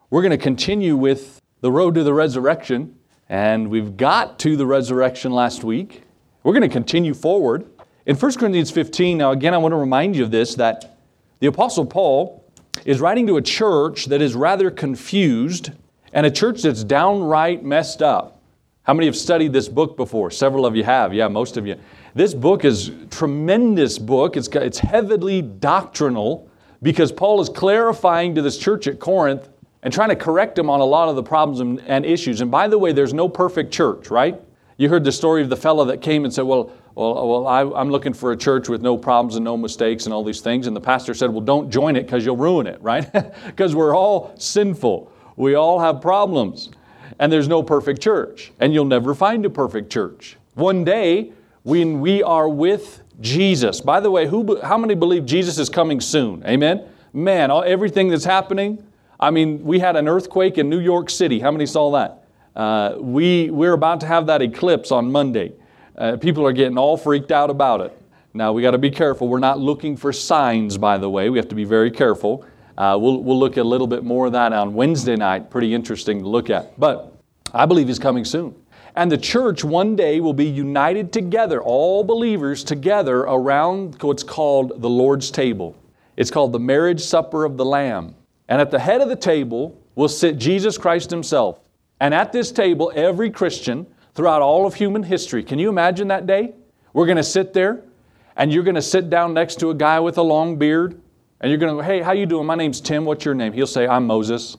We're going to continue with the road to the resurrection, and we've got to the resurrection last week. We're going to continue forward. In 1 Corinthians 15, now again I want to remind you of this, that the Apostle Paul is writing to a church that is rather confused and a church that's downright messed up. How many have studied this book before? Several of you have. Yeah, most of you. This book is a tremendous book. It's heavily doctrinal because Paul is clarifying to this church at Corinth and trying to correct them on a lot of the problems and issues. And by the way, there's no perfect church, right? You heard the story of the fellow that came and said, well, I'm looking for a church with no problems and no mistakes and all these things. And the pastor said, well, don't join it because you'll ruin it, right? Because we're all sinful. We all have problems. And there's no perfect church. And you'll never find a perfect church. One day, when we are with Jesus. By the way, how many believe Jesus is coming soon? Amen? Man, everything that's happening. I mean, we had an earthquake in New York City. How many saw that? We're about to have that eclipse on Monday. People are getting all freaked out about it. Now, we got to be careful. We're not looking for signs, by the way. We have to be very careful. We'll look at a little bit more of that on Wednesday night. Pretty interesting to look at. But I believe He's coming soon. And the church one day will be united together, all believers together around what's called the Lord's table. It's called the marriage supper of the Lamb. And at the head of the table will sit Jesus Christ Himself. And at this table, every Christian throughout all of human history, can you imagine that day? We're going to sit there, and you're going to sit down next to a guy with a long beard, and you're going to go, hey, how you doing? My name's Tim. What's your name? He'll say, I'm Moses.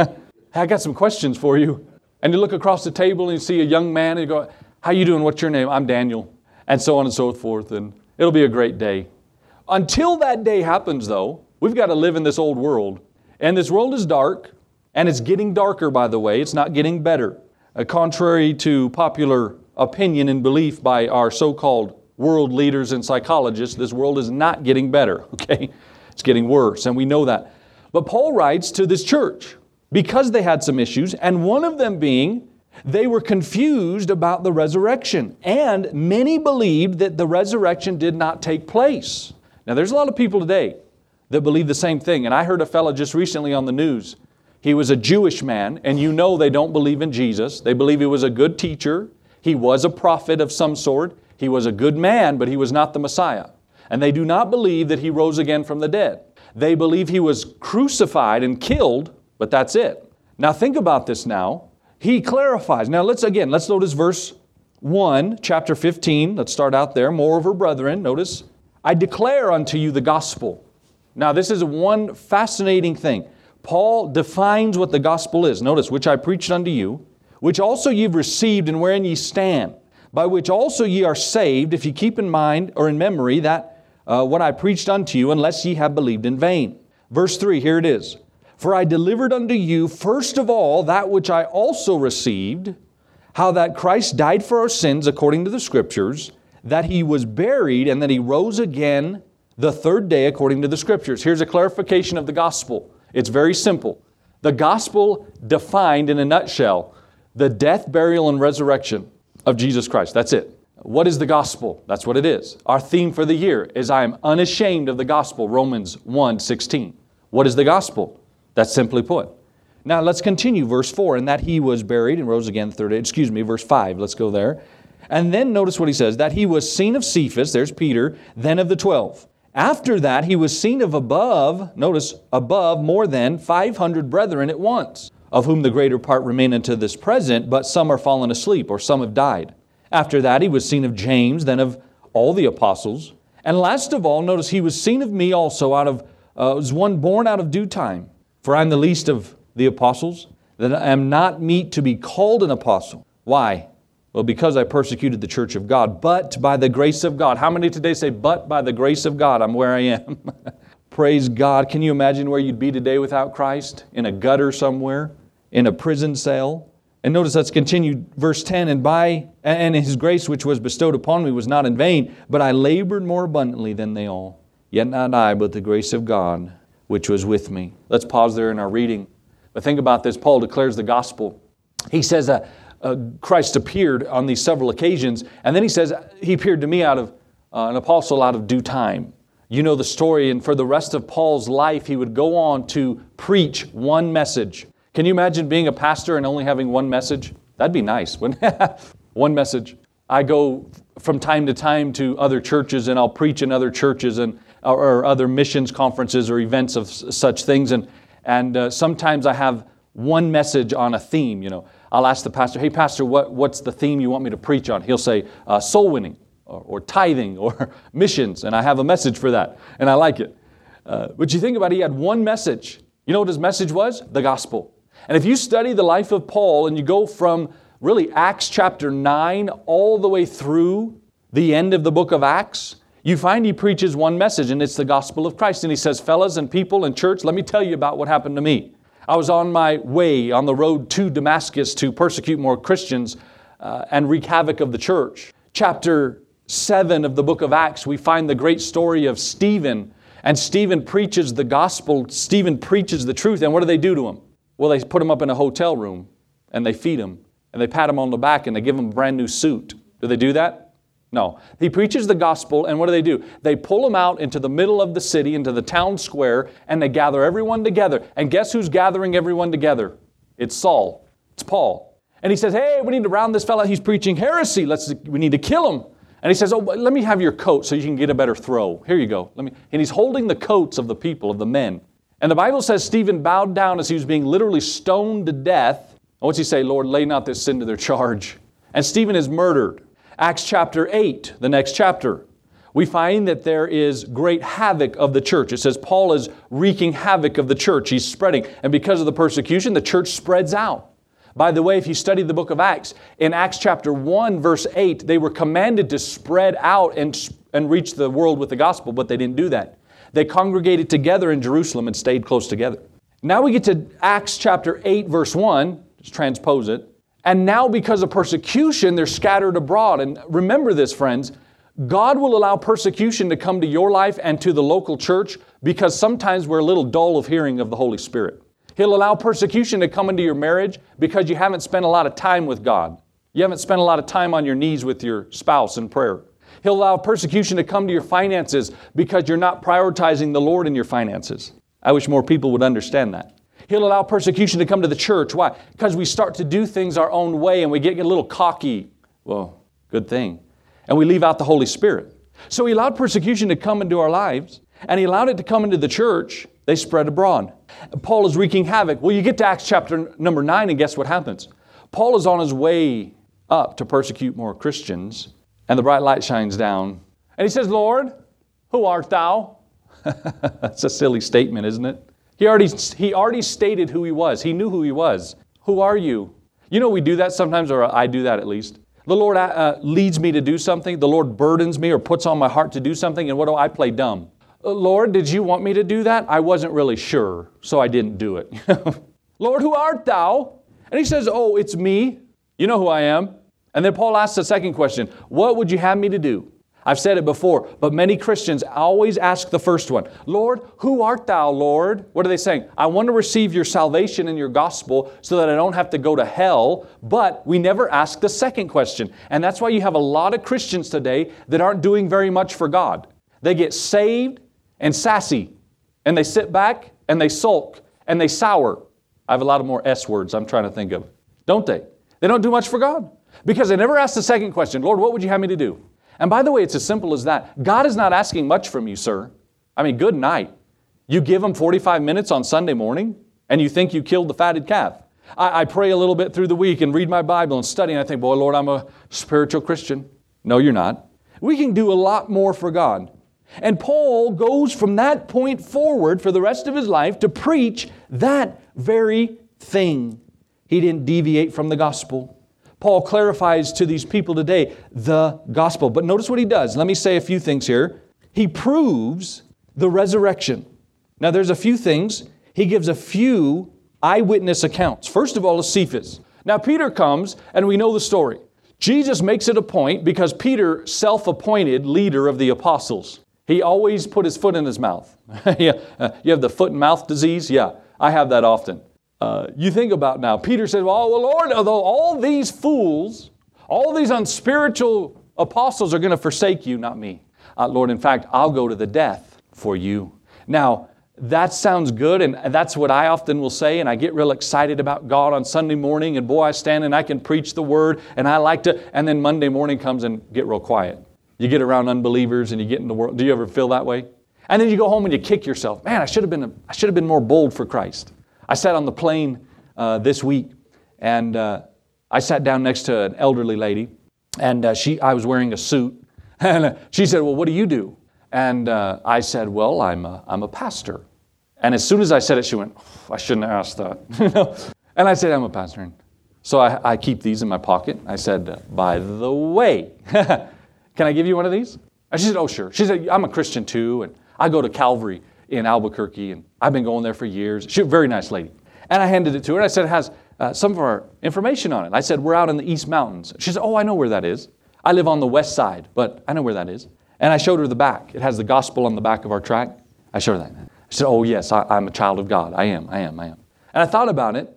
I got some questions for you. And you look across the table and you see a young man and you go, how you doing? What's your name? I'm Daniel. And so on and so forth. And it'll be a great day. Until that day happens, though, we've got to live in this old world. And this world is dark, and it's getting darker, by the way. It's not getting better. Contrary to popular opinion and belief by our so-called world leaders and psychologists, this world is not getting better, okay? It's getting worse, and we know that. But Paul writes to this church because they had some issues, and one of them being they were confused about the resurrection, and many believed that the resurrection did not take place. Now, there's a lot of people today that believe the same thing, and I heard a fellow just recently on the news. He was a Jewish man, and you know they don't believe in Jesus. They believe He was a good teacher. He was a prophet of some sort. He was a good man, but He was not the Messiah. And they do not believe that He rose again from the dead. They believe He was crucified and killed, but that's it. Now think about this now. He clarifies. Now let's notice verse 1, chapter 15. Let's start out there. Moreover, brethren, notice, I declare unto you the gospel. Now this is one fascinating thing. Paul defines what the gospel is. Notice, which I preached unto you, which also you've received and wherein ye stand, by which also ye are saved, if ye keep in mind or in memory that what I preached unto you, unless ye have believed in vain. Verse 3, here it is. For I delivered unto you first of all that which I also received, how that Christ died for our sins according to the Scriptures, that He was buried, and that He rose again the third day according to the Scriptures. Here's a clarification of the gospel. It's very simple. The gospel defined in a nutshell the death, burial, and resurrection of Jesus Christ. That's it. What is the gospel? That's what it is. Our theme for the year is I am unashamed of the gospel, Romans 1:16. What is the gospel? That's simply put. Now let's continue, verse 4, and that He was buried and rose again the third day. Verse 5, let's go there. And then notice what he says, that He was seen of Cephas, there's Peter, then of the 12. After that, He was seen of above, notice, above more than 500 brethren at once, of whom the greater part remain unto this present, but some are fallen asleep, or some have died. After that, He was seen of James, then of all the apostles. And last of all, notice, He was seen of me also was one born out of due time. For I am the least of the apostles, that I am not meet to be called an apostle. Why? Well, because I persecuted the church of God, but by the grace of God. How many today say, but by the grace of God, I'm where I am? Praise God. Can you imagine where you'd be today without Christ? In a gutter somewhere? In a prison cell? And notice, let's continue, verse 10, and His grace which was bestowed upon me was not in vain, but I labored more abundantly than they all. Yet not I, but the grace of God which was with me. Let's pause there in our reading. But think about this. Paul declares the gospel. He says Christ appeared on these several occasions, and then he says He appeared to me out of an apostle out of due time. You know the story, and for the rest of Paul's life, he would go on to preach one message. Can you imagine being a pastor and only having one message? That'd be nice. One message. I go from time to time to other churches, and I'll preach in other churches or other missions conferences or events of such things. And sometimes I have one message on a theme. I'll ask the pastor, hey, pastor, what's the theme you want me to preach on? He'll say soul winning or tithing or missions, and I have a message for that, and I like it. But you think about it, he had one message. You know what his message was? The gospel. And if you study the life of Paul and you go from really Acts chapter 9 all the way through the end of the book of Acts, you find he preaches one message, and it's the gospel of Christ. And he says, fellas and people in church, let me tell you about what happened to me. I was on my way on the road to Damascus to persecute more Christians and wreak havoc of the church. Chapter 7 of the book of Acts, we find the great story of Stephen. And Stephen preaches the gospel. Stephen preaches the truth. And what do they do to him? Well, they put him up in a hotel room, and they feed him, and they pat him on the back, and they give him a brand new suit. Do they do that? No. He preaches the gospel, and what do? They pull him out into the middle of the city, into the town square, and they gather everyone together. And guess who's gathering everyone together? It's Saul. It's Paul. And he says, hey, we need to round this fella. He's preaching heresy. We need to kill him. And he says, oh, let me have your coat so you can get a better throw. Here you go. And he's holding the coats of the people, of the men. And the Bible says Stephen bowed down as he was being literally stoned to death. And what's he say? Lord, lay not this sin to their charge. And Stephen is murdered. Acts chapter 8, the next chapter, we find that there is great havoc of the church. It says Paul is wreaking havoc of the church. He's spreading. And because of the persecution, the church spreads out. By the way, if you study the book of Acts, in Acts chapter 1, verse 8, they were commanded to spread out and reach the world with the gospel, but they didn't do that. They congregated together in Jerusalem and stayed close together. Now we get to Acts chapter 8, verse 1. Just transpose it. And now because of persecution, they're scattered abroad. And remember this, friends. God will allow persecution to come to your life and to the local church because sometimes we're a little dull of hearing of the Holy Spirit. He'll allow persecution to come into your marriage because you haven't spent a lot of time with God. You haven't spent a lot of time on your knees with your spouse in prayer. He'll allow persecution to come to your finances because you're not prioritizing the Lord in your finances. I wish more people would understand that. He'll allow persecution to come to the church. Why? Because we start to do things our own way and we get a little cocky. Well, good thing. And we leave out the Holy Spirit. So He allowed persecution to come into our lives, and He allowed it to come into the church. They spread abroad. Paul is wreaking havoc. Well, you get to Acts chapter number 9, and guess what happens? Paul is on his way up to persecute more Christians, and the bright light shines down. And he says, Lord, who art thou? That's a silly statement, isn't it? He already stated who he was. He knew who he was. Who are you? You know, we do that sometimes, or I do that at least. The Lord leads me to do something. The Lord burdens me or puts on my heart to do something, and what do I play dumb? Lord, did you want me to do that? I wasn't really sure, so I didn't do it. Lord, who art thou? And he says, oh, it's me. You know who I am. And then Paul asks the second question, what would you have me to do? I've said it before, but many Christians always ask the first one, Lord, who art thou, Lord? What are they saying? I want to receive your salvation and your gospel so that I don't have to go to hell, but we never ask the second question. And that's why you have a lot of Christians today that aren't doing very much for God. They get saved and sassy, and they sit back and they sulk and they sour. I have a lot of more S words I'm trying to think of, don't they? They don't do much for God because they never ask the second question, Lord, what would you have me to do? And by the way, it's as simple as that. God is not asking much from you, sir. I mean, good night. You give Him 45 minutes on Sunday morning, and you think you killed the fatted calf. I pray a little bit through the week and read my Bible and study, and I think, boy, Lord, I'm a spiritual Christian. No, you're not. We can do a lot more for God. And Paul goes from that point forward for the rest of his life to preach that very thing. He didn't deviate from the gospel. Paul clarifies to these people today the gospel. But notice what he does. Let me say a few things here. He proves the resurrection. Now there's a few things. He gives a few eyewitness accounts. First of all is Cephas. Now Peter comes, and we know the story. Jesus makes it a point because Peter, self-appointed leader of the apostles. He always put his foot in his mouth. You have the foot and mouth disease? Yeah, I have that often. You think about now, Peter said, well, Lord, although all these fools, all these unspiritual apostles are going to forsake you, not me. Lord, in fact, I'll go to the death for you. Now, that sounds good, and that's what I often will say, and I get real excited about God on Sunday morning, and boy, I stand and I can preach the Word, and I like to, and then Monday morning comes and get real quiet. You get around unbelievers and you get in the world. Do you ever feel that way? And then you go home and you kick yourself. Man, I should have been more bold for Christ. I sat on the plane this week, and I sat down next to an elderly lady, and I was wearing a suit, and she said, "Well, what do you do?" And I said, "Well, I'm a pastor." And as soon as I said it, she went, "I shouldn't have asked that." And I said, "I'm a pastor." And so I keep these in my pocket. I said, "By the way, can I give you one of these?" And she said, "Oh, sure." She said, "I'm a Christian too, and I go to Calvary in Albuquerque, and I've been going there for years." She was a very nice lady. And I handed it to her, and I said, "It has some of our information on it." I said, "We're out in the East Mountains." She said, "Oh, I know where that is. I live on the west side, but I know where that is." And I showed her the back. It has the gospel on the back of our tract. I showed her that. She said, "Oh, yes, I'm a child of God. I am. And I thought about it,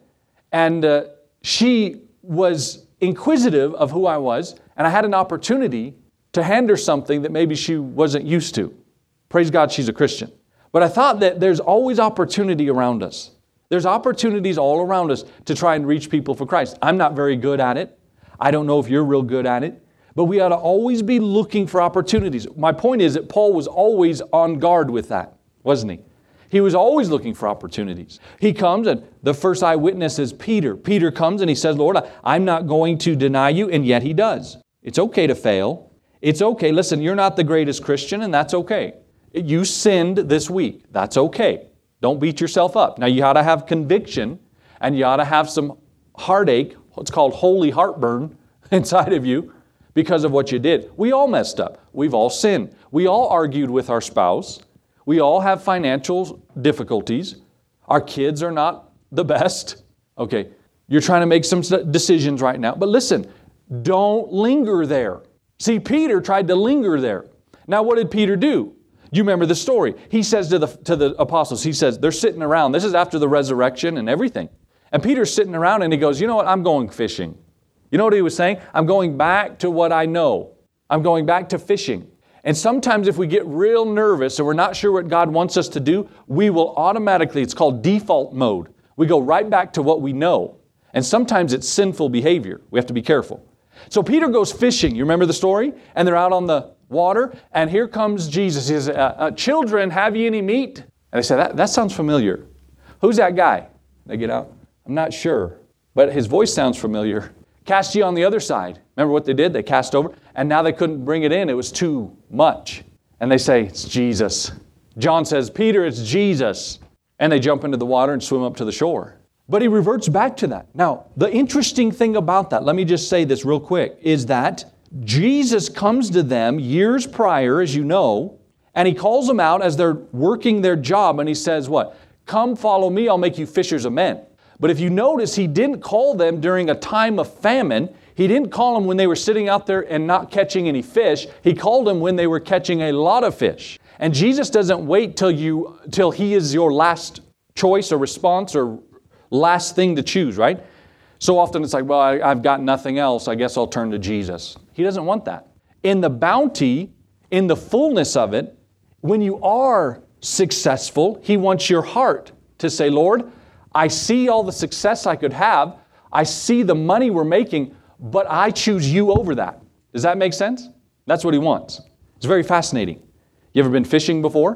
and she was inquisitive of who I was, and I had an opportunity to hand her something that maybe she wasn't used to. Praise God, she's a Christian. But I thought that there's always opportunity around us. There's opportunities all around us to try and reach people for Christ. I'm not very good at it. I don't know if you're real good at it. But we ought to always be looking for opportunities. My point is that Paul was always on guard with that, wasn't he? He was always looking for opportunities. He comes, and the first eyewitness is Peter. Peter comes and he says, "Lord, I'm not going to deny you," and yet he does. It's okay to fail. It's okay. Listen, you're not the greatest Christian, and that's okay. You sinned this week. That's okay. Don't beat yourself up. Now, you ought to have conviction, and you ought to have some heartache, what's called holy heartburn inside of you, because of what you did. We all messed up. We've all sinned. We all argued with our spouse. We all have financial difficulties. Our kids are not the best. Okay, you're trying to make some decisions right now. But listen, don't linger there. See, Peter tried to linger there. Now, what did Peter do? You remember the story. He says to the apostles, he says, they're sitting around. This is after the resurrection and everything. And Peter's sitting around and he goes, "You know what? I'm going fishing." You know what he was saying? I'm going back to what I know. I'm going back to fishing. And sometimes if we get real nervous and we're not sure what God wants us to do, we will automatically, it's called default mode. We go right back to what we know. And sometimes it's sinful behavior. We have to be careful. So Peter goes fishing. You remember the story? And they're out on the water, and here comes Jesus. He says, "Children, have ye any meat?" And they say, that sounds familiar. Who's that guy? They get out. I'm not sure, but his voice sounds familiar. "Cast ye on the other side." Remember what they did? They cast over, and now they couldn't bring it in. It was too much. And they say, "It's Jesus." John says, "Peter, it's Jesus." And they jump into the water and swim up to the shore. But he reverts back to that. Now, the interesting thing about that, let me just say this real quick, is that Jesus comes to them years prior, as you know, and he calls them out as they're working their job, and he says what? "Come follow me, I'll make you fishers of men." But if you notice, he didn't call them during a time of famine. He didn't call them when they were sitting out there and not catching any fish. He called them when they were catching a lot of fish. And Jesus doesn't wait till he is your last choice or response or last thing to choose, right? So often it's like, well, I've got nothing else. I guess I'll turn to Jesus. He doesn't want that. In the bounty, in the fullness of it, when you are successful, he wants your heart to say, "Lord, I see all the success I could have. I see the money we're making, but I choose you over that." Does that make sense? That's what he wants. It's very fascinating. You ever been fishing before?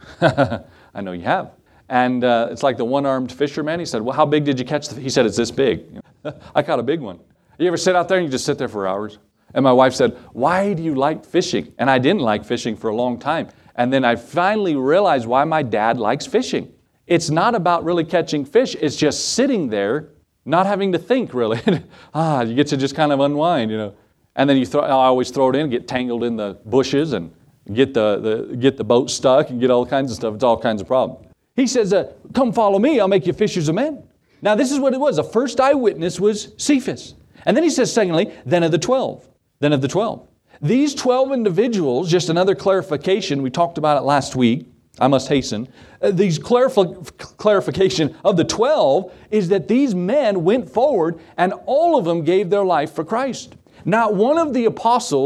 I know you have. And it's like the one-armed fisherman. He said, "Well, how big did you catch?" He said, "It's this big." I caught a big one. You ever sit out there and you just sit there for hours? And my wife said, "Why do you like fishing?" And I didn't like fishing for a long time. And then I finally realized why my dad likes fishing. It's not about really catching fish. It's just sitting there, not having to think really. You get to just kind of unwind, you know. And then I always throw it in, get tangled in the bushes and get the boat stuck and get all kinds of stuff. It's all kinds of problems. He says, "Come follow me, I'll make you fishers of men." Now this is what it was. The first eyewitness was Cephas. And then he says, secondly, then of the 12. These 12 individuals, just another clarification, we talked about it last week, I must hasten. These clarification of the 12 is that these men went forward and all of them gave their life for Christ. Not one of the apostles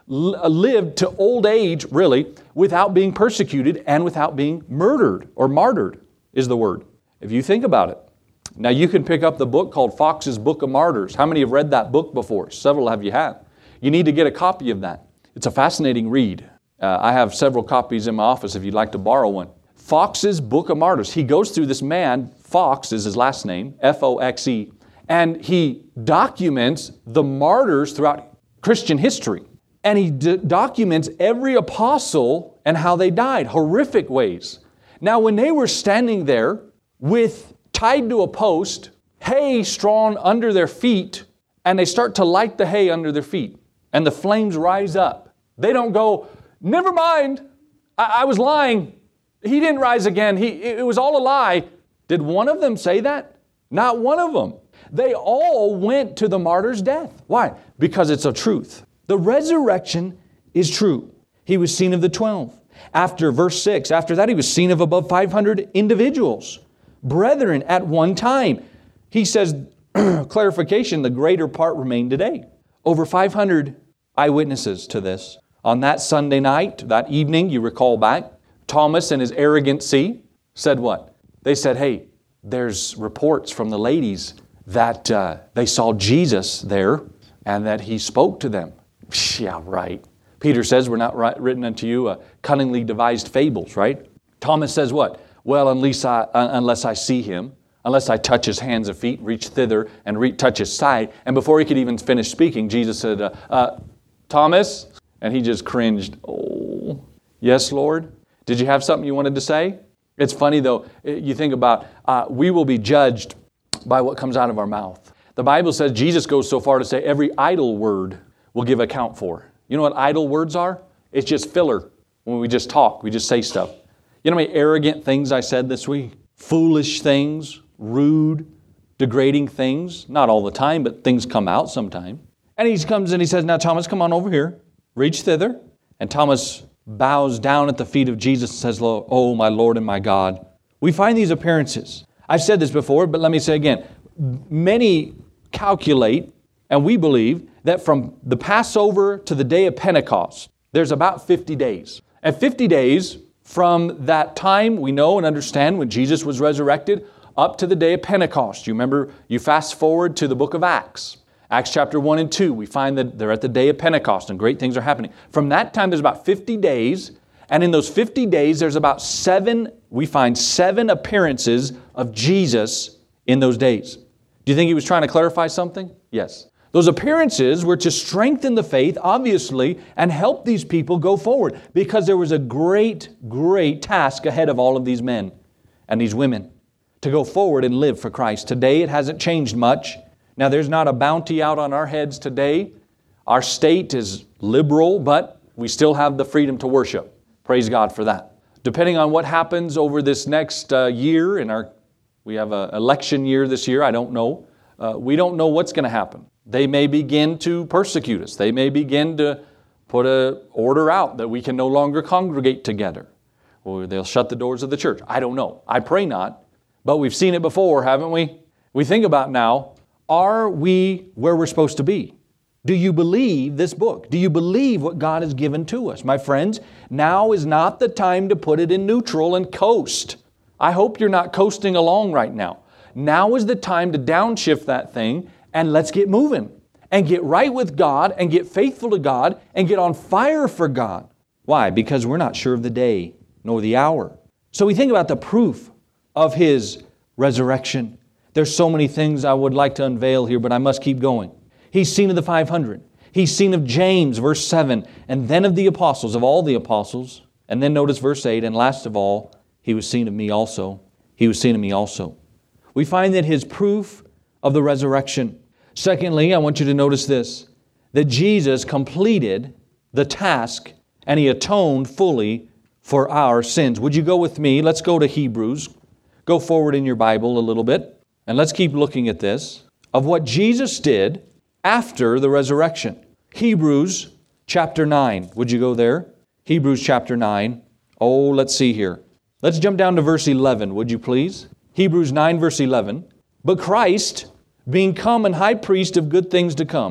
lived to old age, really, without being persecuted and without being murdered, or martyred is the word, if you think about it. Now, you can pick up the book called Fox's Book of Martyrs. How many have read that book before? Several of you have. You need to get a copy of that. It's a fascinating read. I have several copies in my office if you'd like to borrow one. Fox's Book of Martyrs. He goes through this man, Fox is his last name, F-O-X-E, and he documents the martyrs throughout Christian history. And he documents every apostle and how they died, horrific ways. Now, when they were standing there with tied to a post, hay strewn under their feet, and they start to light the hay under their feet, and the flames rise up. They don't go, never mind, I was lying. He didn't rise again. It was all a lie. Did one of them say that? Not one of them. They all went to the martyr's death. Why? Because it's a truth. The resurrection is true. He was seen of the 12. After verse 6, after that he was seen of above 500 individuals, brethren at one time. He says, clarification, the greater part remain today. Over 500 eyewitnesses to this. On that Sunday night, that evening, you recall back, Thomas and his arrogancy said what? They said, hey, there's reports from the ladies that they saw Jesus there and that He spoke to them. Yeah, right. Peter says, we're not written unto you cunningly devised fables, right? Thomas says what? Well, unless I see Him, unless I touch His hands and feet, reach thither and touch His side. And before he could even finish speaking, Jesus said, Thomas, and he just cringed. Oh, yes, Lord. Did you have something you wanted to say? It's funny though, you think about, we will be judged by what comes out of our mouth. The Bible says Jesus goes so far to say every idle word will give account for. You know what idle words are? It's just filler. When we just talk, we just say stuff. You know how many arrogant things I said this week? Foolish things, rude, degrading things. Not all the time, but things come out sometime. And he comes and he says, now Thomas, come on over here. Reach thither. And Thomas bows down at the feet of Jesus and says, oh, my Lord and my God. We find these appearances. I've said this before, but let me say again. Many calculate, and we believe, that from the Passover to the day of Pentecost, there's about 50 days. And 50 days from that time, we know and understand when Jesus was resurrected, up to the day of Pentecost. You remember, you fast forward to the book of Acts. Acts chapter 1 and 2, we find that they're at the day of Pentecost and great things are happening. From that time, there's about 50 days. And in those 50 days, there's about we find seven appearances of Jesus in those days. Do you think He was trying to clarify something? Yes. Those appearances were to strengthen the faith, obviously, and help these people go forward because there was a great, great task ahead of all of these men and these women to go forward and live for Christ. Today, it hasn't changed much. Now, there's not a bounty out on our heads today. Our state is liberal, but we still have the freedom to worship. Praise God for that. Depending on what happens over this next year, we have an election year this year, I don't know. We don't know what's going to happen. They may begin to persecute us. They may begin to put an order out that we can no longer congregate together. Or they'll shut the doors of the church. I don't know. I pray not. But we've seen it before, haven't we? We think about now, are we where we're supposed to be? Do you believe this book? Do you believe what God has given to us? My friends, now is not the time to put it in neutral and coast. I hope you're not coasting along right now. Now is the time to downshift that thing and let's get moving and get right with God and get faithful to God and get on fire for God. Why? Because we're not sure of the day nor the hour. So we think about the proof of His resurrection. There's so many things I would like to unveil here, but I must keep going. He's seen of the 500. He's seen of James, verse 7, and then of the apostles, of all the apostles. And then notice verse 8, and last of all, He was seen of me also. He was seen of me also. We find that His proof of the resurrection. Secondly, I want you to notice this, that Jesus completed the task and He atoned fully for our sins. Would you go with me? Let's go to Hebrews. Go forward in your Bible a little bit, and let's keep looking at this, of what Jesus did after the resurrection. Hebrews chapter 9. Would you go there? Hebrews chapter 9. Oh, let's see here. Let's jump down to verse 11, would you please? Hebrews 9, verse 11. But Christ, being come and high priest of good things to come,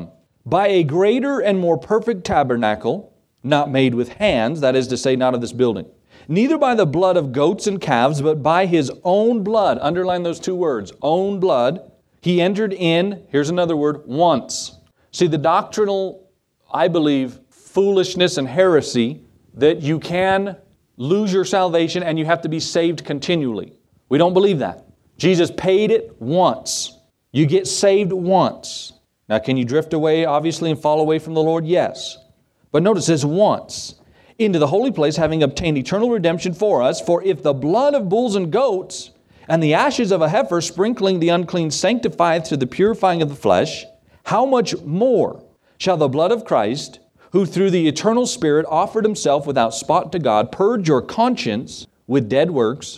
by a greater and more perfect tabernacle, not made with hands, that is to say, not of this building. Neither by the blood of goats and calves, but by His own blood. Underline those two words, own blood. He entered in, here's another word, once. See, the doctrinal, I believe, foolishness and heresy that you can lose your salvation and you have to be saved continually. We don't believe that. Jesus paid it once. You get saved once. Now, can you drift away, obviously, and fall away from the Lord? Yes. But notice it says once. Into the holy place, having obtained eternal redemption for us. For if the blood of bulls and goats and the ashes of a heifer sprinkling the unclean sanctifieth to the purifying of the flesh, how much more shall the blood of Christ, who through the eternal Spirit offered Himself without spot to God, purge your conscience with dead works,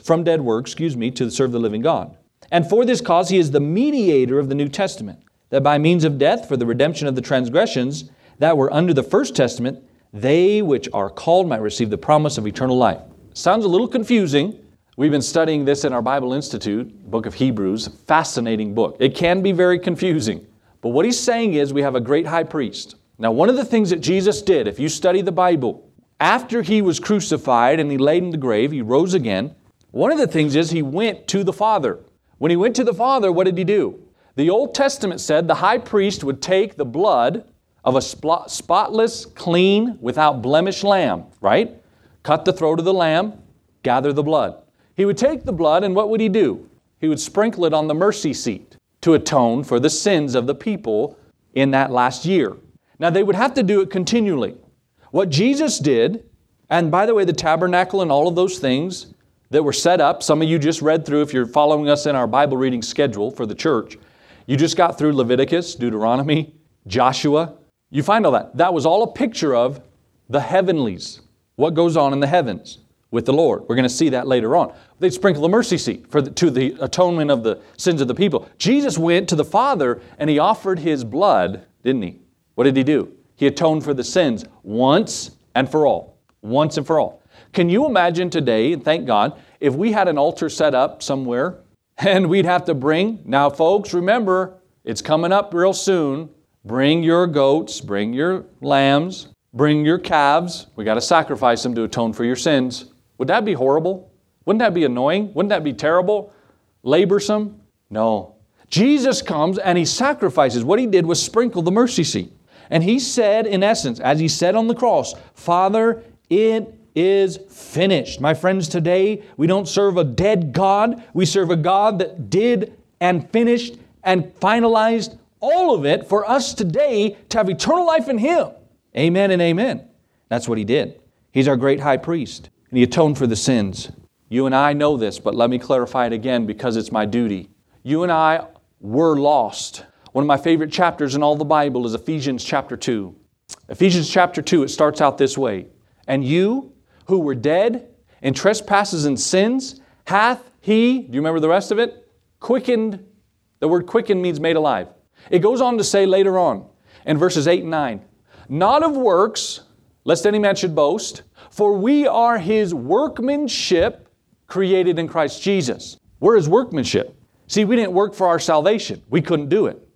to serve the living God. And for this cause He is the mediator of the New Testament, that by means of death for the redemption of the transgressions that were under the first testament, they which are called might receive the promise of eternal life. Sounds a little confusing. We've been studying this in our Bible Institute, book of Hebrews, fascinating book. It can be very confusing. But what he's saying is we have a great high priest. Now, one of the things that Jesus did, if you study the Bible, after He was crucified and He laid in the grave, He rose again, one of the things is He went to the Father. When He went to the Father, what did He do? The Old Testament said the high priest would take the blood of a spotless, clean, without blemish lamb, right? Cut the throat of the lamb, gather the blood. He would take the blood and what would He do? He would sprinkle it on the mercy seat to atone for the sins of the people in that last year. Now they would have to do it continually. What Jesus did, and by the way, the tabernacle and all of those things that were set up, some of you just read through, if you're following us in our Bible reading schedule for the church, you just got through Leviticus, Deuteronomy, Joshua. You find all that. That was all a picture of the heavenlies, what goes on in the heavens with the Lord. We're going to see that later on. They'd sprinkle the mercy seat to the atonement of the sins of the people. Jesus went to the Father and He offered His blood, didn't He? What did He do? He atoned for the sins once and for all. Once and for all. Can you imagine today, and thank God, if we had an altar set up somewhere and we'd have to bring, now folks, remember, it's coming up real soon. Bring your goats, bring your lambs, bring your calves. We got to sacrifice them to atone for your sins. Would that be horrible? Wouldn't that be annoying? Wouldn't that be terrible? Laborsome? No. Jesus comes and He sacrifices. What He did was sprinkle the mercy seat. And He said, in essence, as He said on the cross, Father, it is finished. My friends, today we don't serve a dead God. We serve a God that did and finished and finalized all of it for us today to have eternal life in Him. Amen and amen. That's what He did. He's our great high priest, and He atoned for the sins. You and I know this, but let me clarify it again because it's my duty. You and I were lost. One of my favorite chapters in all the Bible is Ephesians chapter 2. Ephesians chapter 2, it starts out this way. And you who were dead in trespasses and sins, hath He, do you remember the rest of it? Quickened. The word quickened means made alive. It goes on to say later on in verses 8 and 9, not of works, lest any man should boast, for we are His workmanship created in Christ Jesus. We're His workmanship. See, we didn't work for our salvation. We couldn't do it.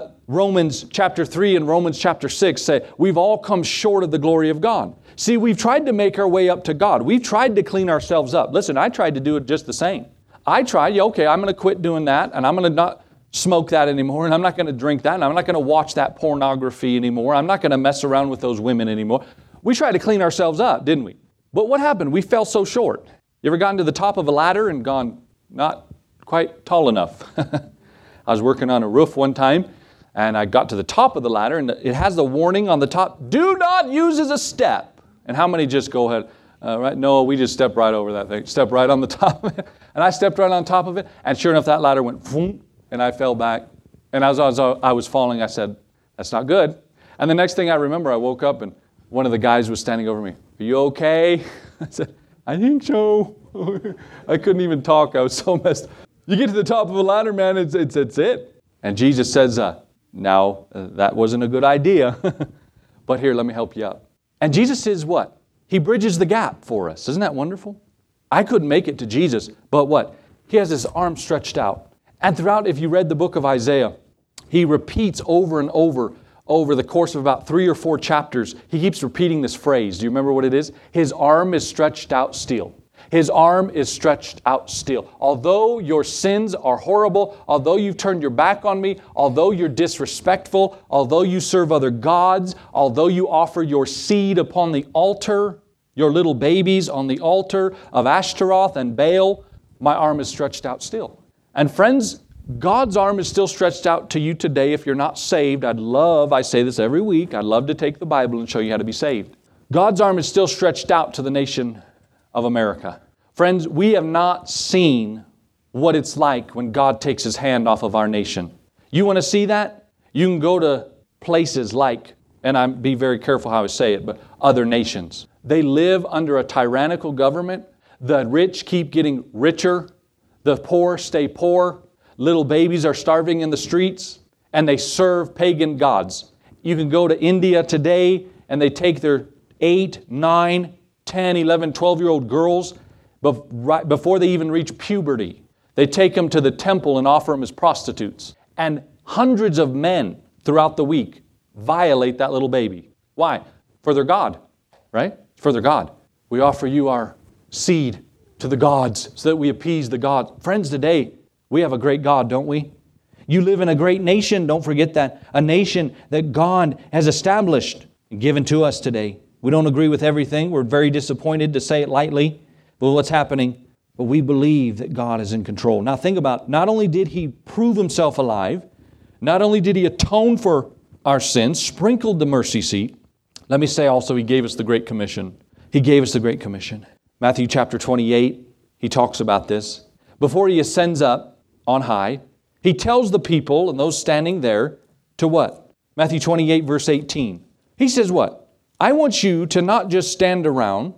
Romans chapter 3 and Romans chapter 6 say, we've all come short of the glory of God. See, we've tried to make our way up to God. We've tried to clean ourselves up. Listen, I tried to do it just the same. I tried, okay, I'm going to quit doing that, and I'm going to not smoke that anymore, and I'm not going to drink that, and I'm not going to watch that pornography anymore. I'm not going to mess around with those women anymore. We tried to clean ourselves up, didn't we? But what happened? We fell so short. You ever gotten to the top of a ladder and gone not quite tall enough? I was working on a roof one time, and I got to the top of the ladder, and it has the warning on the top, do not use as a step. And how many just go ahead, right? No, we just stepped right over that thing, stepped right on the top of it. And I stepped right on top of it, and sure enough, that ladder went boom, and I fell back. And as I was falling, I said, that's not good. And the next thing I remember, I woke up, and one of the guys was standing over me. Are you okay? I said, I think so. I couldn't even talk. I was so messed up. You get to the top of a ladder, man, it's it. And Jesus says, now, that wasn't a good idea. But here, let me help you out. And Jesus says what? He bridges the gap for us. Isn't that wonderful? I couldn't make it to Jesus, but what? He has his arm stretched out. And throughout, if you read the book of Isaiah, he repeats over and over, over the course of about 3 or 4 chapters, he keeps repeating this phrase. Do you remember what it is? His arm is stretched out still. His arm is stretched out still. Although your sins are horrible, although you've turned your back on me, although you're disrespectful, although you serve other gods, although you offer your seed upon the altar, your little babies on the altar of Ashtaroth and Baal, my arm is stretched out still. And friends, God's arm is still stretched out to you today if you're not saved. I say this every week, I'd love to take the Bible and show you how to be saved. God's arm is still stretched out to the nation of America. Friends, we have not seen what it's like when God takes His hand off of our nation. You want to see that? You can go to places like, and be very careful how I say it, but other nations. They live under a tyrannical government. The rich keep getting richer. The poor stay poor. Little babies are starving in the streets, and they serve pagan gods. You can go to India today, and they take their 8, 9, 10, 11, 12-year-old girls, right before they even reach puberty. They take them to the temple and offer them as prostitutes. And hundreds of men throughout the week violate that little baby. Why? For their God, right? For their God. We offer you our seed to the gods so that we appease the gods. Friends, today, we have a great God, don't we? You live in a great nation, don't forget that. A nation that God has established and given to us today. We don't agree with everything. We're very disappointed, to say it lightly, but what's happening. But we believe that God is in control. Now think about, not only did He prove Himself alive, not only did He atone for our sins, sprinkled the mercy seat, let me say also He gave us the Great Commission. He gave us the Great Commission. Matthew chapter 28, He talks about this. Before He ascends up on high, He tells the people and those standing there to what? Matthew 28 verse 18. He says what? I want you to not just stand around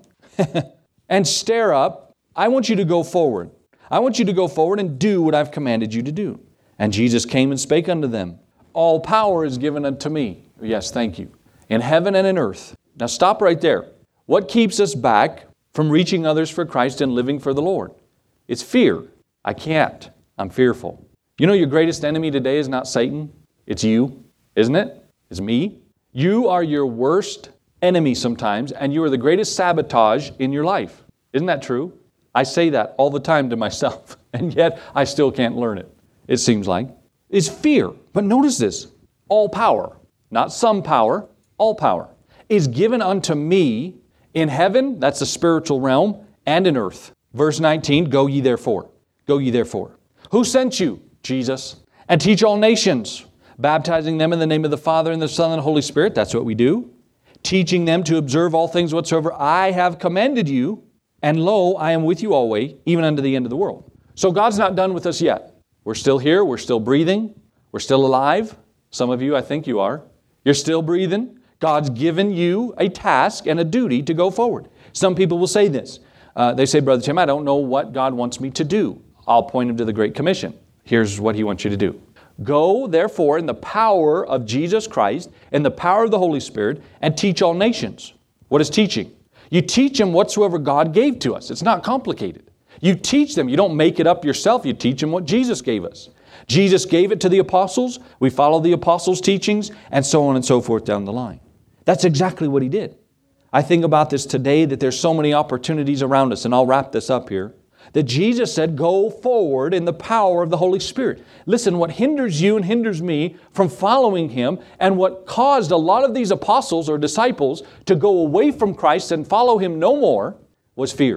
and stare up. I want you to go forward. I want you to go forward and do what I've commanded you to do. And Jesus came and spake unto them. All power is given unto me. Yes, thank you. In heaven and in earth. Now stop right there. What keeps us back from reaching others for Christ and living for the Lord? It's fear. I can't. I'm fearful. You know your greatest enemy today is not Satan. It's you, isn't it? It's me. You are your worst enemy sometimes, and you are the greatest sabotage in your life. Isn't that true? I say that all the time to myself, and yet I still can't learn it, it seems like. It's fear. But notice this. All power, not some power, all power, is given unto me in heaven, that's the spiritual realm, and in earth. Verse 19, go ye therefore. Go ye therefore. Who sent you? Jesus. And teach all nations, baptizing them in the name of the Father and the Son and the Holy Spirit. That's what we do. Teaching them to observe all things whatsoever I have commanded you. And lo, I am with you always, even unto the end of the world. So God's not done with us yet. We're still here. We're still breathing. We're still alive. Some of you, I think you are. You're still breathing. God's given you a task and a duty to go forward. Some people will say this. They say, Brother Tim, I don't know what God wants me to do. I'll point them to the Great Commission. Here's what He wants you to do. Go, therefore, in the power of Jesus Christ, in the power of the Holy Spirit, and teach all nations. What is teaching? You teach them whatsoever God gave to us. It's not complicated. You teach them. You don't make it up yourself. You teach them what Jesus gave us. Jesus gave it to the apostles. We follow the apostles' teachings, and so on and so forth down the line. That's exactly what He did. I think about this today, that there's so many opportunities around us, and I'll wrap this up here, that Jesus said, go forward in the power of the Holy Spirit. Listen, what hinders you and hinders me from following Him, and what caused a lot of these apostles or disciples to go away from Christ and follow Him no more, was fear.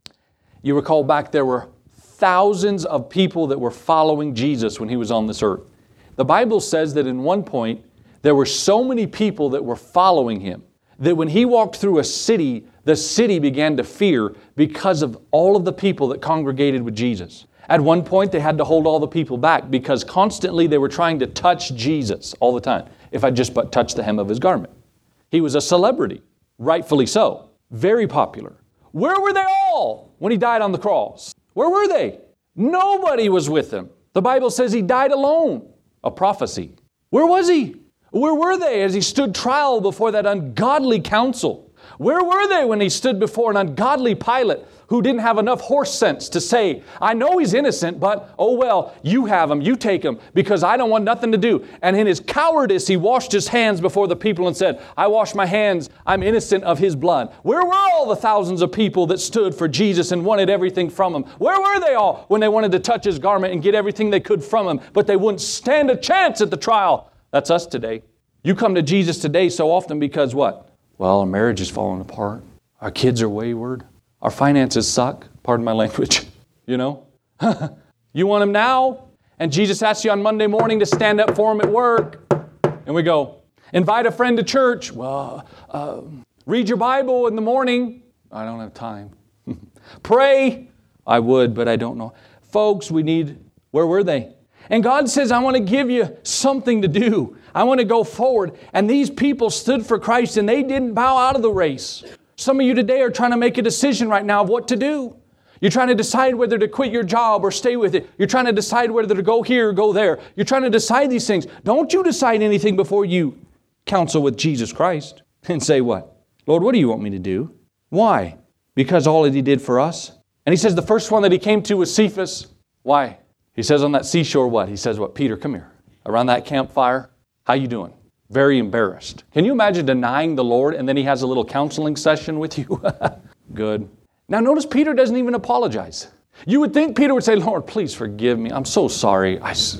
You recall back there were thousands of people that were following Jesus when He was on this earth. The Bible says that in one point, there were so many people that were following Him that when He walked through a city, the city began to fear because of all of the people that congregated with Jesus. At one point, they had to hold all the people back because constantly they were trying to touch Jesus all the time. If I just but touch the hem of His garment. He was a celebrity, rightfully so, very popular. Where were they all when He died on the cross? Where were they? Nobody was with Him. The Bible says He died alone. A prophecy. Where was He? Where were they as He stood trial before that ungodly council? Where were they when he stood before an ungodly Pilate who didn't have enough horse sense to say, I know he's innocent, but oh well, you have him, you take him, because I don't want nothing to do. And in his cowardice, he washed his hands before the people and said, I wash my hands, I'm innocent of his blood. Where were all the thousands of people that stood for Jesus and wanted everything from him? Where were they all when they wanted to touch his garment and get everything they could from him, but they wouldn't stand a chance at the trial? That's us today. You come to Jesus today so often because what? Well, our marriage is falling apart. Our kids are wayward. Our finances suck. Pardon my language. You know? You want him now? And Jesus asks you on Monday morning to stand up for him at work. And we go, invite a friend to church. Well, read your Bible in the morning. I don't have time. Pray. I would, but I don't know. Folks, where were they? And God says, I want to give you something to do. I want to go forward. And these people stood for Christ and they didn't bow out of the race. Some of you today are trying to make a decision right now of what to do. You're trying to decide whether to quit your job or stay with it. You're trying to decide whether to go here or go there. You're trying to decide these things. Don't you decide anything before you counsel with Jesus Christ and say what? Lord, what do you want me to do? Why? Because all that He did for us. And He says the first one that He came to was Cephas. Why? He says on that seashore what? He says what? Peter, come here. Around that campfire, how you doing? Very embarrassed. Can you imagine denying the Lord and then He has a little counseling session with you? Good. Now notice Peter doesn't even apologize. You would think Peter would say, Lord, please forgive me. I'm so sorry.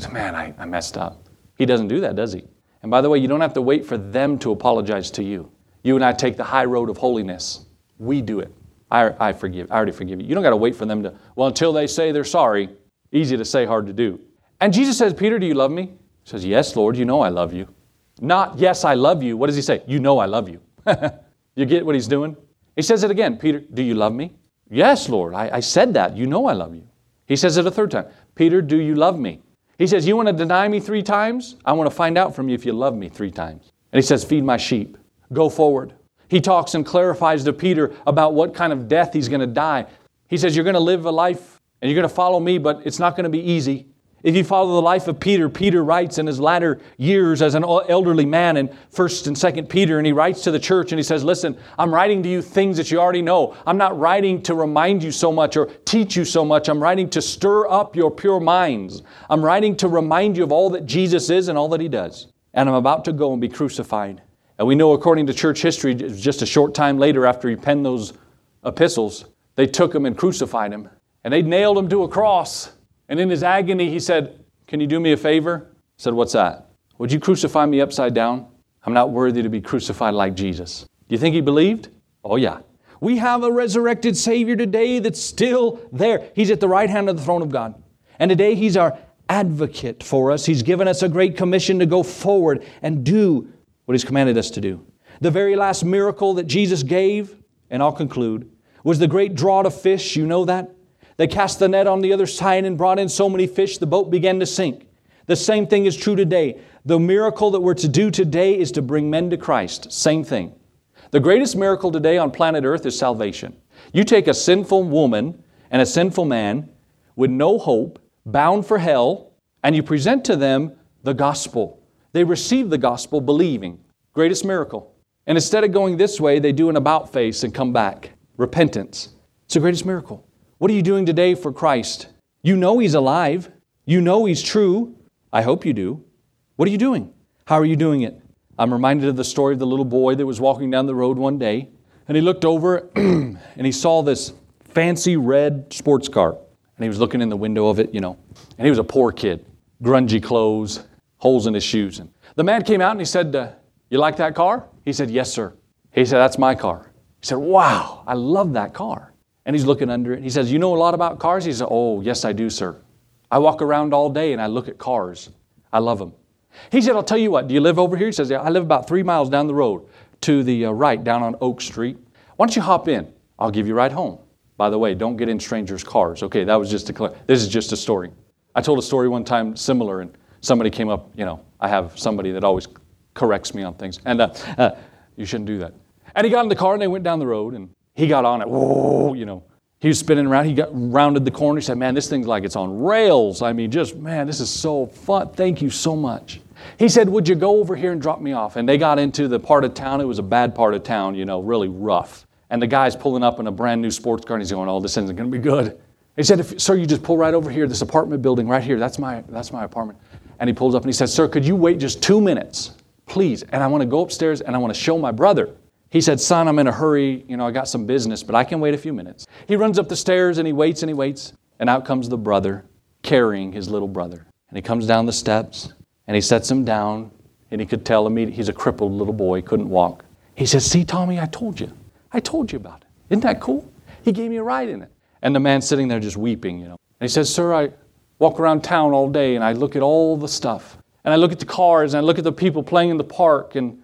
I messed up. He doesn't do that, does he? And by the way, you don't have to wait for them to apologize to you. You and I take the high road of holiness. We do it. I forgive. I already forgive you. You don't got to wait for them to, until they say they're sorry. Easy to say, hard to do. And Jesus says, Peter, do you love me? He says, yes, Lord, you know I love you. Not, yes, I love you. What does He say? You know I love you. You get what He's doing? He says it again. Peter, do you love me? Yes, Lord, I said that. You know I love you. He says it a third time. Peter, do you love me? He says, you want to deny me 3 times? I want to find out from you if you love me 3 times. And He says, feed my sheep. Go forward. He talks and clarifies to Peter about what kind of death he's going to die. He says, you're going to live a life and you're going to follow me, but it's not going to be easy. If you follow the life of Peter, Peter writes in his latter years as an elderly man in 1st and 2nd Peter, and he writes to the church and he says, listen, I'm writing to you things that you already know. I'm not writing to remind you so much or teach you so much. I'm writing to stir up your pure minds. I'm writing to remind you of all that Jesus is and all that He does. And I'm about to go and be crucified. And we know according to church history, just a short time later after he penned those epistles, they took Him and crucified Him. And they nailed Him to a cross. And in His agony, He said, can you do me a favor? I said, what's that? Would you crucify me upside down? I'm not worthy to be crucified like Jesus. Do you think He believed? Oh yeah. We have a resurrected Savior today that's still there. He's at the right hand of the throne of God. And today He's our advocate for us. He's given us a great commission to go forward and do what He's commanded us to do. The very last miracle that Jesus gave, and I'll conclude, was the great draught of fish. You know that? They cast the net on the other side and brought in so many fish, the boat began to sink. The same thing is true today. The miracle that we're to do today is to bring men to Christ. Same thing. The greatest miracle today on planet Earth is salvation. You take a sinful woman and a sinful man with no hope, bound for hell, and you present to them the gospel. They receive the gospel believing. Greatest miracle. And instead of going this way, they do an about face and come back. Repentance. It's the greatest miracle. What are you doing today for Christ? You know He's alive. You know He's true. I hope you do. What are you doing? How are you doing it? I'm reminded of the story of the little boy that was walking down the road one day, and he looked over and he saw this fancy red sports car. And he was looking in the window of it, and he was a poor kid, grungy clothes, holes in his shoes. And the man came out and he said, you like that car? He said, yes, sir. He said, that's my car. He said, wow, I love that car. And he's looking under it. He says, you know a lot about cars? He said, oh, yes, I do, sir. I walk around all day and I look at cars. I love them. He said, I'll tell you what, do you live over here? He says, yeah, I live about 3 miles down the road to the right, down on Oak Street. Why don't you hop in? I'll give you a ride home. By the way, don't get in strangers' cars. Okay, that was just this is just a story. I told a story one time similar, and somebody came up, I have somebody that always corrects me on things. And you shouldn't do that. And he got in the car and they went down the road and he got on it. Whoa, He was spinning around. He got rounded the corner. He said, man, this thing's like it's on rails. I mean, this is so fun. Thank you so much. He said, would you go over here and drop me off? And they got into the part of town. It was a bad part of town, really rough. And the guy's pulling up in a brand new sports car and he's going, oh, this isn't going to be good. He said, sir, you just pull right over here, this apartment building right here. That's my apartment. And he pulls up and he says, sir, could you wait just 2 minutes, please? And I want to go upstairs and I want to show my brother. He said, son, I'm in a hurry. I got some business, but I can wait a few minutes. He runs up the stairs and he waits and he waits. And out comes the brother carrying his little brother. And he comes down the steps and he sets him down. And he could tell immediately he's a crippled little boy, couldn't walk. He says, see, Tommy, I told you about it. Isn't that cool? He gave me a ride in it. And the man's sitting there just weeping, And he says, sir, I walk around town all day and I look at all the stuff. And I look at the cars and I look at the people playing in the park and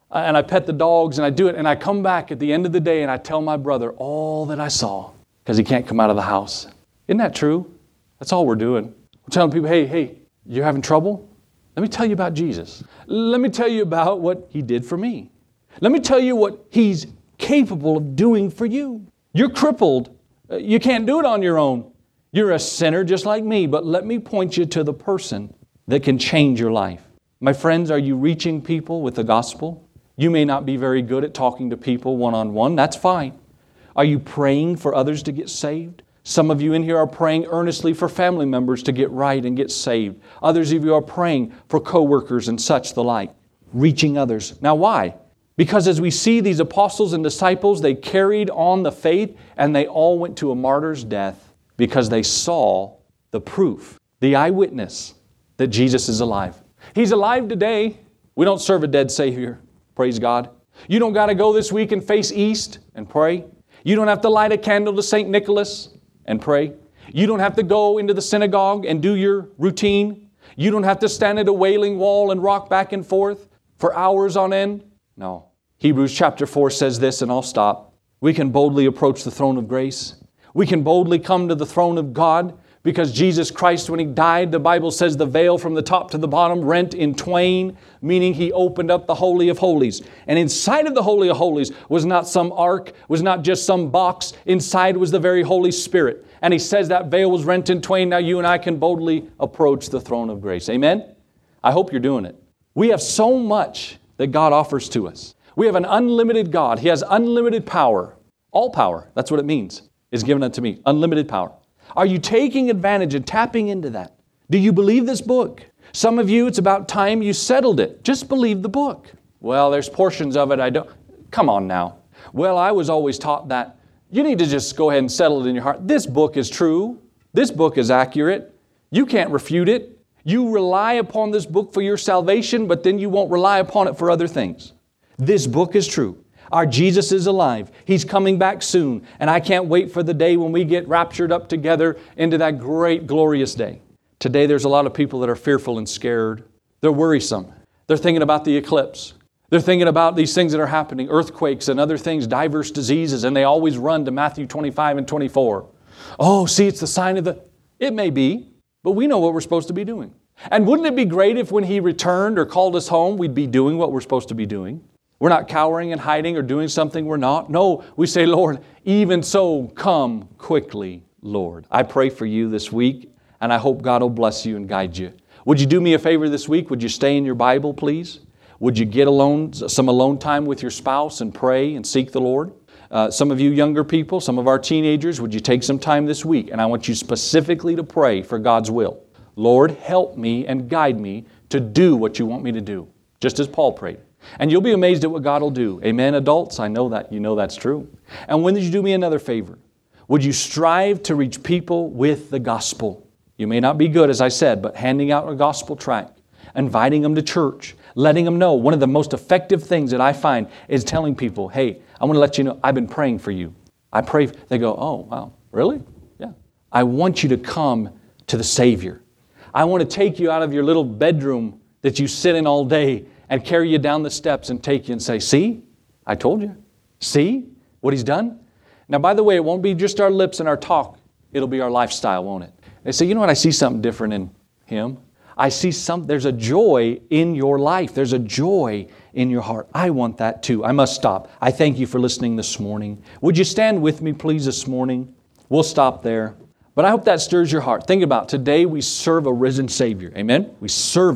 I pet the dogs and I do it. And I come back at the end of the day and I tell my brother all that I saw because he can't come out of the house. Isn't that true? That's all we're doing. We're telling people, hey, you're having trouble? Let me tell you about Jesus. Let me tell you about what He did for me. Let me tell you what He's capable of doing for you. You're crippled. You can't do it on your own. You're a sinner just like me, but let me point you to the person that can change your life. My friends, are you reaching people with the gospel? You may not be very good at talking to people one-on-one. That's fine. Are you praying for others to get saved? Some of you in here are praying earnestly for family members to get right and get saved. Others of you are praying for coworkers and such the like, reaching others. Now why? Because as we see these apostles and disciples, they carried on the faith and they all went to a martyr's death because they saw the proof, the eyewitness that Jesus is alive. He's alive today. We don't serve a dead Savior. Praise God. You don't got to go this week and face east and pray. You don't have to light a candle to St. Nicholas and pray. You don't have to go into the synagogue and do your routine. You don't have to stand at a wailing wall and rock back and forth for hours on end. No. Hebrews chapter 4 says this, and I'll stop. We can boldly approach the throne of grace. We can boldly come to the throne of God because Jesus Christ, when He died, the Bible says the veil from the top to the bottom rent in twain, meaning He opened up the Holy of Holies. And inside of the Holy of Holies was not some ark, was not just some box. Inside was the very Holy Spirit. And He says that veil was rent in twain. Now you and I can boldly approach the throne of grace. Amen? I hope you're doing it. We have so much that God offers to us. We have an unlimited God. He has unlimited power. All power, that's what it means, is given unto me. Unlimited power. Are you taking advantage and tapping into that? Do you believe this book? Some of you, it's about time you settled it. Just believe the book. Well, there's portions of it I don't. Come on now. Well, I was always taught that. You need to just go ahead and settle it in your heart. This book is true. This book is accurate. You can't refute it. You rely upon this book for your salvation, but then you won't rely upon it for other things. This book is true. Our Jesus is alive. He's coming back soon. And I can't wait for the day when we get raptured up together into that great, glorious day. Today there's a lot of people that are fearful and scared. They're worrisome. They're thinking about the eclipse. They're thinking about these things that are happening, earthquakes and other things, diverse diseases, and they always run to Matthew 25 and 24. Oh, see, it's the sign of the... It may be, but we know what we're supposed to be doing. And wouldn't it be great if when He returned or called us home, we'd be doing what we're supposed to be doing? We're not cowering and hiding or doing something we're not. No, we say, Lord, even so, come quickly, Lord. I pray for you this week, and I hope God will bless you and guide you. Would you do me a favor this week? Would you stay in your Bible, please? Would you get some alone time with your spouse and pray and seek the Lord? Some of you younger people, some of our teenagers, would you take some time this week? And I want you specifically to pray for God's will. Lord, help me and guide me to do what you want me to do, just as Paul prayed. And you'll be amazed at what God will do. Amen, adults? I know that. You know that's true. And when did you do me another favor? Would you strive to reach people with the gospel? You may not be good, as I said, but handing out a gospel tract, inviting them to church, letting them know. One of the most effective things that I find is telling people, hey, I want to let you know I've been praying for you. I pray. They go, oh, wow, really? Yeah. I want you to come to the Savior. I want to take you out of your little bedroom that you sit in all day and carry you down the steps and take you and say, see, I told you. See what He's done? Now, by the way, it won't be just our lips and our talk. It'll be our lifestyle, won't it? They say, you know what? I see something different in him. I see there's a joy in your life. There's a joy in your heart. I want that too. I must stop. I thank you for listening this morning. Would you stand with me, please, this morning? We'll stop there. But I hope that stirs your heart. Think about it. Today we serve a risen Savior. Amen? We serve Him.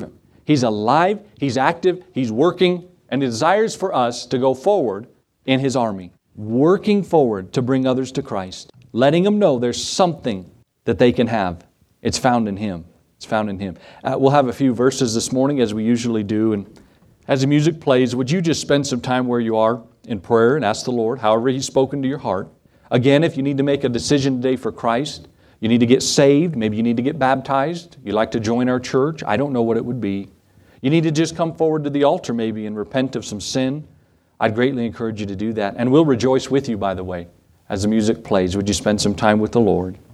He's alive, He's active, He's working, and He desires for us to go forward in His army, working forward to bring others to Christ, letting them know there's something that they can have. It's found in Him. It's found in Him. We'll have a few verses this morning, as we usually do, and as the music plays, would you just spend some time where you are in prayer and ask the Lord, however He's spoken to your heart. Again, if you need to make a decision today for Christ, you need to get saved, maybe you need to get baptized, you'd like to join our church, I don't know what it would be. You need to just come forward to the altar maybe and repent of some sin. I'd greatly encourage you to do that. And we'll rejoice with you, by the way, as the music plays. Would you spend some time with the Lord?